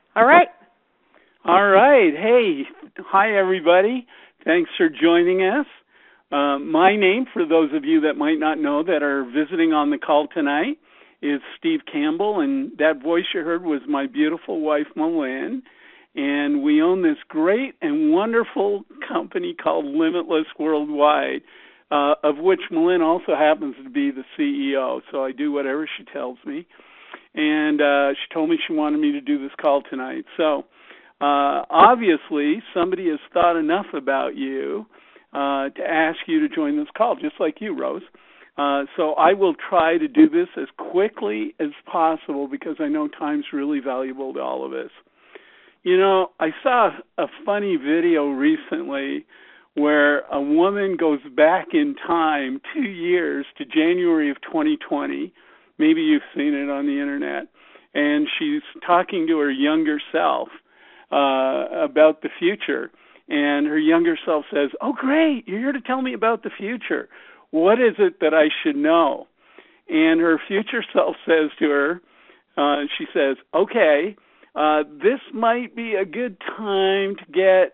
All right. All right. Hey, hi, everybody. Thanks for joining us. My name, for those of you that might not know that are visiting on the call tonight, is Steve Campbell, and that voice you heard was my beautiful wife, Malin. And we own this great and wonderful company called Limitless Worldwide, of which Malin also happens to be the CEO. So I do whatever she tells me. And she told me she wanted me to do this call tonight. So obviously, somebody has thought enough about you to ask you to join this call, just like you, Rose. So I will try to do this as quickly as possible because I know time's really valuable to all of us. You know, I saw a funny video recently where a woman goes back in time 2 years to January of 2020. Maybe you've seen it on the internet. And she's talking to her younger self about the future. And her younger self says, "Oh, great, you're here to tell me about the future. What is it that I should know?" And her future self says to her, she says, "Okay, this might be a good time to get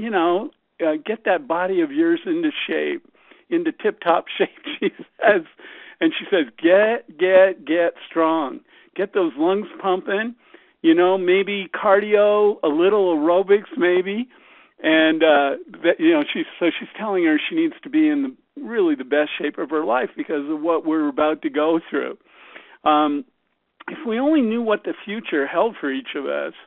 that body of yours into shape, into tip-top shape," she says. And she says, get strong. Get those lungs pumping, maybe cardio, a little aerobics maybe. And, she's telling her she needs to be in really the best shape of her life because of what we're about to go through. If we only knew what the future held for each of us,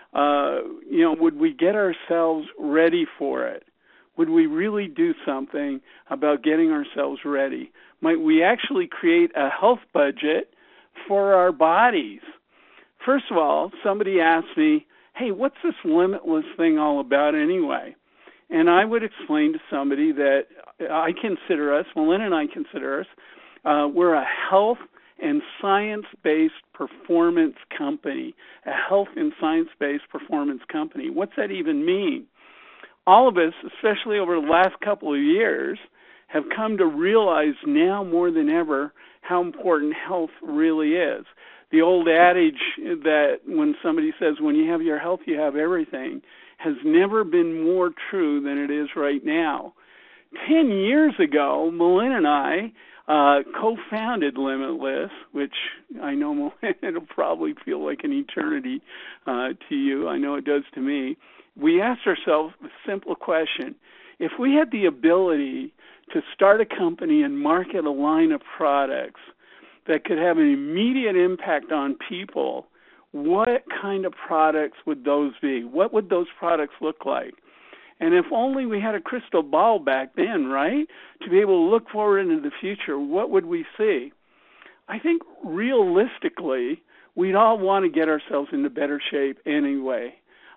would we get ourselves ready for it? Would we really do something about getting ourselves ready? Might we actually create a health budget for our bodies? First of all, somebody asked me, "Hey, what's this limitless thing all about anyway?" And I would explain to somebody that I consider us, Malin and I consider us, we're a health and science-based performance company, a health and science-based performance company. What's that even mean? All of us, especially over the last couple of years, have come to realize now more than ever how important health really is. The old adage that when somebody says, when you have your health, you have everything, has never been more true than it is right now. 10 years ago, Malin and I co-founded Limitless, which I know, Malin, it'll probably feel like an eternity to you. I know it does to me. We asked ourselves a simple question. If we had the ability to start a company and market a line of products that could have an immediate impact on people, what kind of products would those be? What would those products look like? And if only we had a crystal ball back then, right, to be able to look forward into the future, what would we see? I think realistically, we'd all want to get ourselves into better shape anyway,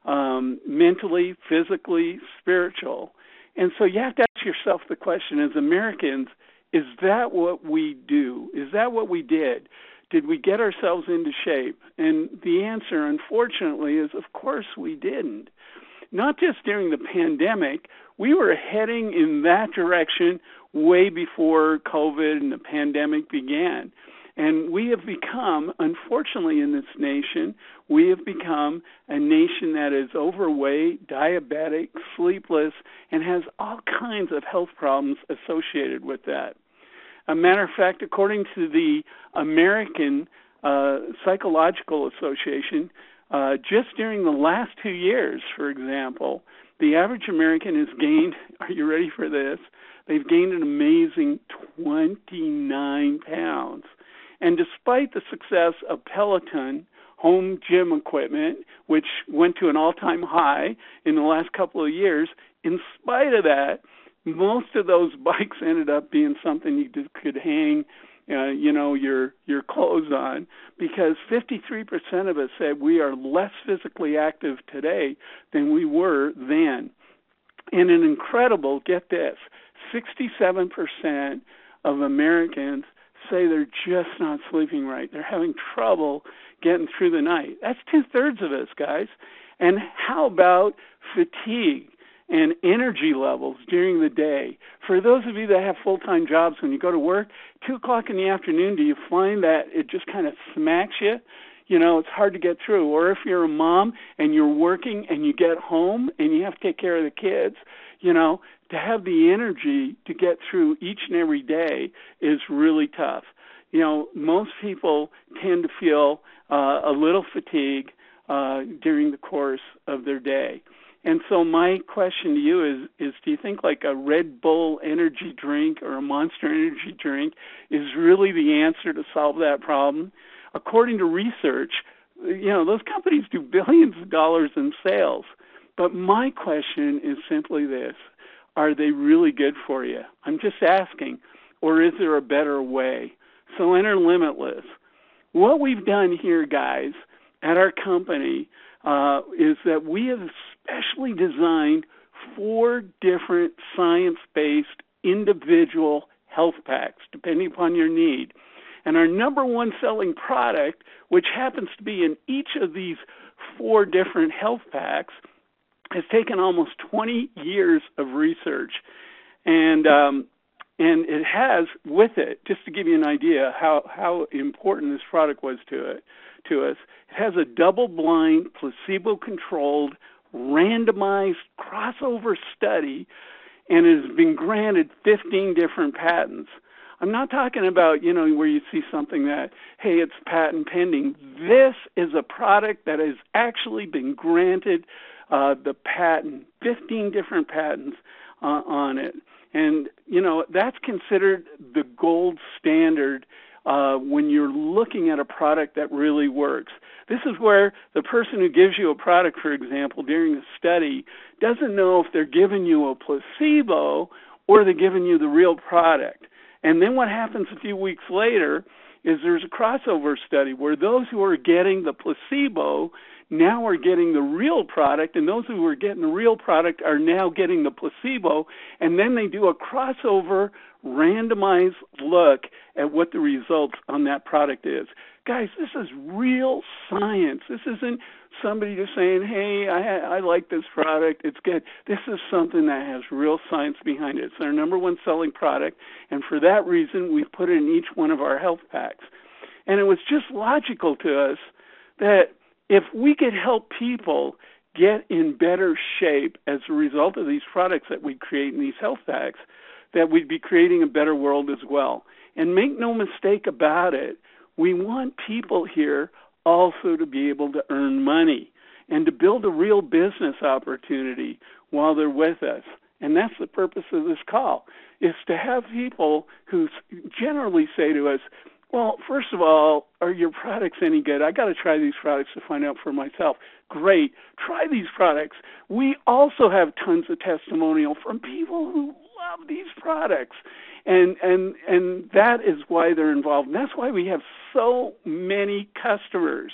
mentally, physically, spiritual. And so you have to ask yourself the question, as Americans, is that what we do? Is that what we did? Did we get ourselves into shape? And the answer, unfortunately, is of course we didn't. Not just during the pandemic, we were heading in that direction way before COVID and the pandemic began. And we have become, unfortunately in this nation, we have become a nation that is overweight, diabetic, sleepless, and has all kinds of health problems associated with that. A matter of fact, according to the American Psychological Association, just during the last 2 years, for example, the average American has gained, are you ready for this? They've gained an amazing 29 pounds. And despite the success of Peloton home gym equipment, which went to an all-time high in the last couple of years, in spite of that, most of those bikes ended up being something you could hang your clothes on, because 53% of us said we are less physically active today than we were then. And an incredible, get this, 67% of Americans say they're just not sleeping right. They're having trouble getting through the night. That's 2/3 of us, guys. And how about fatigue and energy levels during the day? For those of you that have full-time jobs, when you go to work, 2 o'clock in the afternoon, do you find that it just kind of smacks you? It's hard to get through. Or if you're a mom and you're working and you get home and you have to take care of the kids, to have the energy to get through each and every day is really tough. Most people tend to feel a little fatigue during the course of their day. And so my question to you is do you think like a Red Bull energy drink or a Monster energy drink is really the answer to solve that problem? According to research, those companies do billions of dollars in sales. But my question is simply this: are they really good for you? I'm just asking. Or is there a better way? So enter Limitless. What we've done here, guys, at our company is that we have specially designed 4 different science-based individual health packs, depending upon your need. And our number one selling product, which happens to be in each of these 4 different health packs, has taken almost 20 years of research. And it has with it, just to give you an idea how important this product was to us, it has a double-blind, placebo-controlled, randomized crossover study, and it has been granted 15 different patents. I'm not talking about, where you see something that, hey, it's patent pending. This is a product that has actually been granted the patent, 15 different patents on it. And, that's considered the gold standard when you're looking at a product that really works. This is where the person who gives you a product, for example, during a study, doesn't know if they're giving you a placebo or they're giving you the real product. And then what happens a few weeks later is there's a crossover study where those who are getting the placebo now are getting the real product, and those who are getting the real product are now getting the placebo, and then they do a crossover randomized look at what the results on that product is. Guys, this is real science. This isn't somebody just saying, hey, I like this product, it's good. This is something that has real science behind it. It's our number one selling product, and for that reason, we've put it in each one of our health packs. And it was just logical to us that if we could help people get in better shape as a result of these products that we create in these health packs, that we'd be creating a better world as well. And make no mistake about it, we want people here also to be able to earn money and to build a real business opportunity while they're with us. And that's the purpose of this call, is to have people who generally say to us, well, first of all, are your products any good? I got to try these products to find out for myself. Great. Try these products. We also have tons of testimonial from people who love these products. And that is why they're involved. And that's why we have so many customers.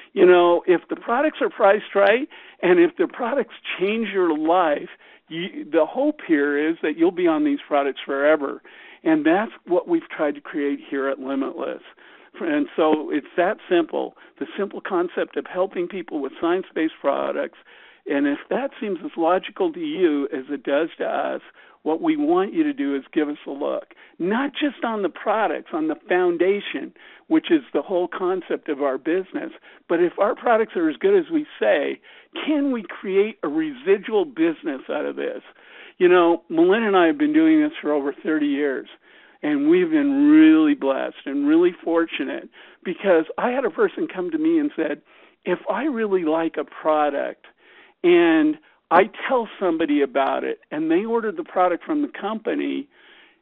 If the products are priced right and if the products change your life, the hope here is that you'll be on these products forever. And that's what we've tried to create here at Limitless. And so it's that simple, the simple concept of helping people with science-based products. And if that seems as logical to you as it does to us, what we want you to do is give us a look, not just on the products, on the foundation, which is the whole concept of our business, but if our products are as good as we say, can we create a residual business out of this? Melinda and I have been doing this for over 30 years, and we've been really blessed and really fortunate because I had a person come to me and said, if I really like a product and I tell somebody about it and they order the product from the company,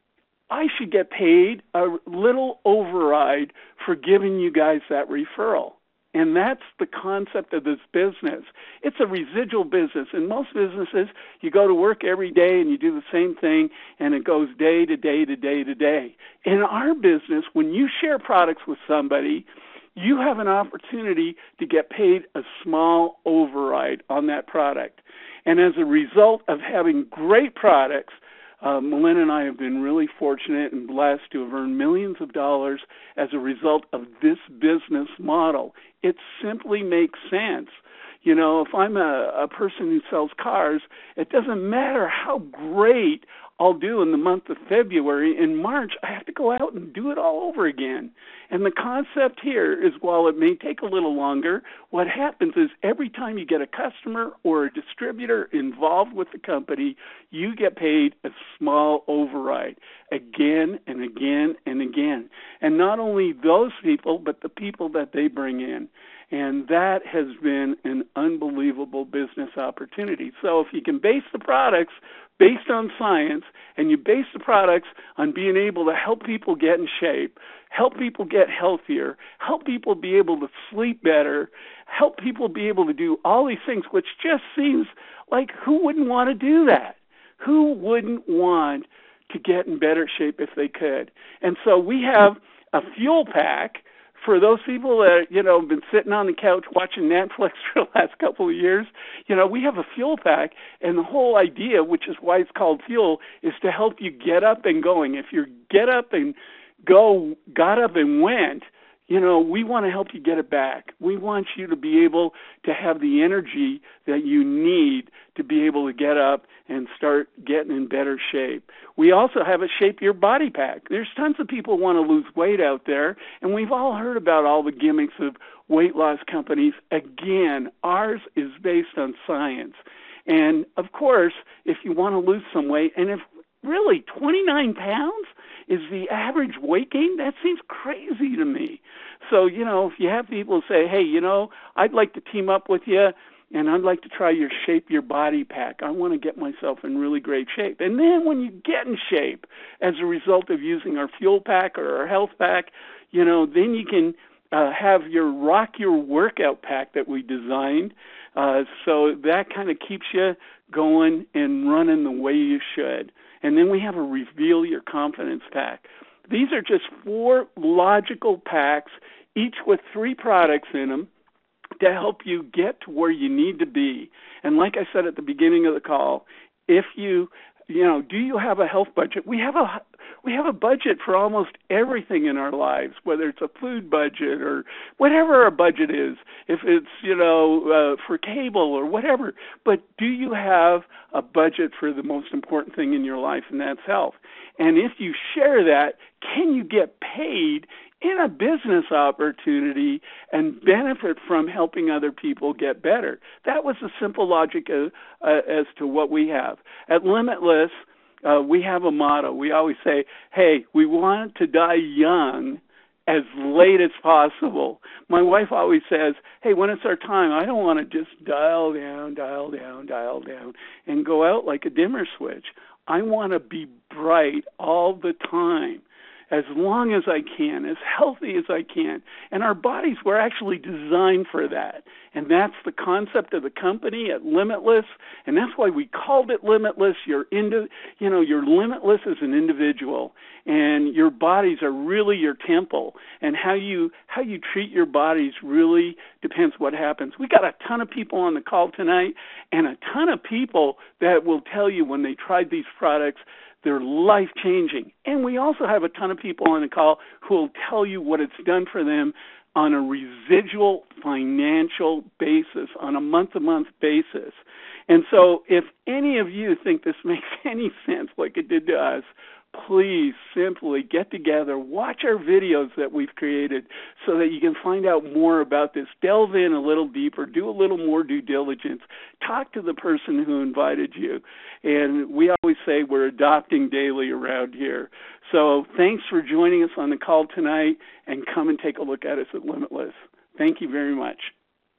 I should get paid a little override for giving you guys that referral. And that's the concept of this business. It's a residual business. In most businesses, you go to work every day and you do the same thing, and it goes day to day to day to day. In our business, when you share products with somebody, you have an opportunity to get paid a small override on that product. And as a result of having great products, Melinda and I have been really fortunate and blessed to have earned millions of dollars as a result of this business model. It simply makes sense. If I'm a person who sells cars, it doesn't matter how great I'll do in the month of February. In March, I have to go out and do it all over again. And the concept here is, while it may take a little longer, what happens is every time you get a customer or a distributor involved with the company, you get paid a small override again and again and again. And not only those people, but the people that they bring in. And that has been an unbelievable business opportunity. So if you can base the products based on science, and you base the products on being able to help people get in shape, help people get healthier, help people be able to sleep better, help people be able to do all these things, which just seems like, who wouldn't want to do that? Who wouldn't want to get in better shape if they could? And so we have a fuel pack for those people that, have been sitting on the couch watching Netflix for the last couple of years. We have a fuel pack, and the whole idea, which is why it's called fuel, is to help you get up and going. If you get up and got up and went, we want to help you get it back. We want you to be able to have the energy that you need to be able to get up and start getting in better shape. We also have a Shape Your Body pack. There's tons of people who want to lose weight out there, and we've all heard about all the gimmicks of weight loss companies. Again, ours is based on science. And, of course, if you want to lose some weight, and if really 29 pounds is the average weight gain, that seems crazy to me. So, if you have people say, hey, I'd like to team up with you, and I'd like to try your Shape Your Body pack. I want to get myself in really great shape. And then when you get in shape as a result of using our fuel pack or our health pack, then you can have your Rock Your Workout pack that we designed. So that kind of keeps you going and running the way you should. And then we have a Reveal Your Confidence pack. These are just 4 logical packs, each with 3 products in them, to help you get to where you need to be. And like I said at the beginning of the call, if you do you have a health budget? We have a budget for almost everything in our lives, whether it's a food budget or whatever our budget is, if it's, for cable or whatever. But do you have a budget for the most important thing in your life, and that's health? And if you share that, can you get paid in a business opportunity and benefit from helping other people get better? That was the simple logic as to what we have. At Limitless, we have a motto. We always say, hey, we want to die young as late as possible. My wife always says, hey, when it's our time, I don't want to just dial down, and go out like a dimmer switch. I want to be bright all the time, as long as I can, as healthy as I can. And our bodies were actually designed for that. And that's the concept of the company at Limitless. And that's why we called it Limitless. You're limitless as an individual. And your bodies are really your temple. And how you treat your bodies really depends what happens. We got a ton of people on the call tonight, and a ton of people that will tell you when they tried these products, they're life-changing. And we also have a ton of people on the call who will tell you what it's done for them on a residual financial basis, on a month-to-month basis. And so if any of you think this makes any sense like it did to us, please simply get together, watch our videos that we've created so that you can find out more about this. Delve in a little deeper, do a little more due diligence, talk to the person who invited you. And we always say we're adopting daily around here. So thanks for joining us on the call tonight, and come and take a look at us at Limitless. Thank you very much.